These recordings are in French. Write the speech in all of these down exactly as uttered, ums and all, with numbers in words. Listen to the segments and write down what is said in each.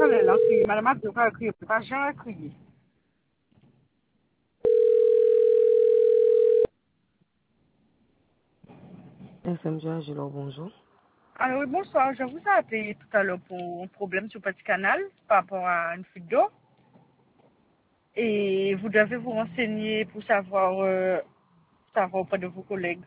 Chanel a crié, madame a pas crié, pas Jean a crié. F M G, Angelo, bonjour. Alors oui, bonsoir, je vous ai appelé tout à l'heure pour un problème sur Petit Canal par rapport à une fuite d'eau. Et vous devez vous renseigner pour savoir, euh, savoir auprès de vos collègues.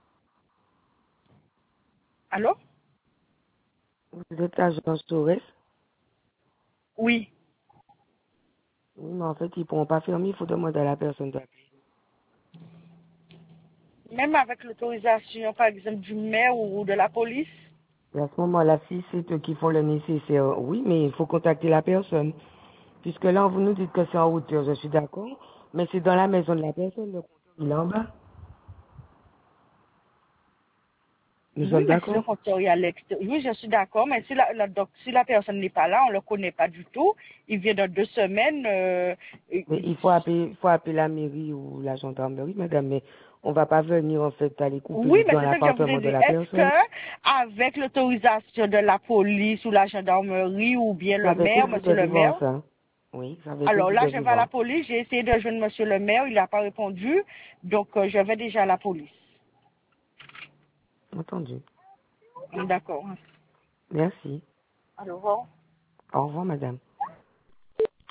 Allô? Vous êtes l'agence Torres? Oui. Oui, mais en fait, ils ne pourront pas fermer, il faut demander à la personne d'appeler. Même avec l'autorisation, par exemple, du maire ou de la police. Et à ce moment-là, si c'est eux qui font le nécessaire, oui, mais il faut contacter la personne. Puisque là, vous nous dites que c'est en hauteur, je suis d'accord, mais c'est dans la maison de la personne, le compteur, il est en bas. Nous Oui, sommes mais si le d'accord? compteur est à l'extérieur, oui, je suis d'accord, mais si la, la, donc, si la personne n'est pas là, on ne le connaît pas du tout, il vient dans deux semaines, euh, et- Mais il faut appeler, il faut appeler la mairie ou la gendarmerie, madame, mais on va pas venir, en fait, aller couper oui, juste mais dans c'est ce que je vous ai l'appartement de dit. la Est-ce personne. que, avec l'autorisation de la police ou la gendarmerie ou bien C'est le avec eux maire, que vous monsieur le devez voir maire, ça. Oui, c'est avec eux que alors vous là, je devez vais à la voir. police, j'ai essayé de joindre monsieur le maire, il n'a pas répondu, donc euh, je vais déjà à la police. Entendu. D'accord. Merci. Alors, au revoir. Au revoir, madame.